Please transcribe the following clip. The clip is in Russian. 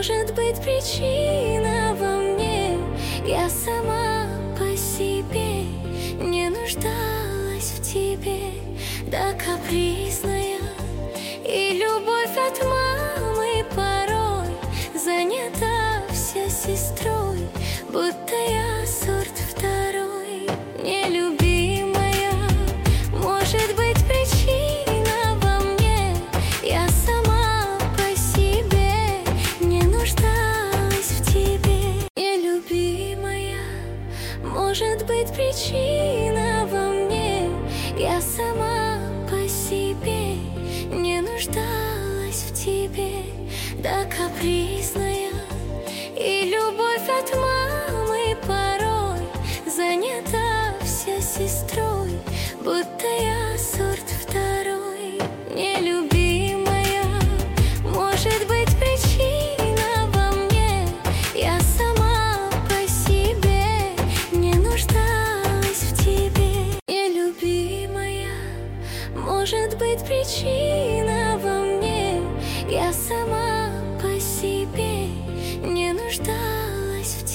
может быть причина во мне. Я сама по себе не нуждалась в тебе, да капризная. И любовь от мамы порой занята вся сестрой, будто я сорт второй. Нелюбимая, может быть причина во мне. Я сама по себе не нуждалась в тебе. Нелюбимая, может быть причина во мне. Я сама по себе не нуждалась в тебе, да капризная. И любовь от мамы порой занята вся сестрой, будто я сорт второй. Нелюбимая, может быть причина во мне. Я сама по себе не нуждалась в тебе. Нелюбимая, может быть причина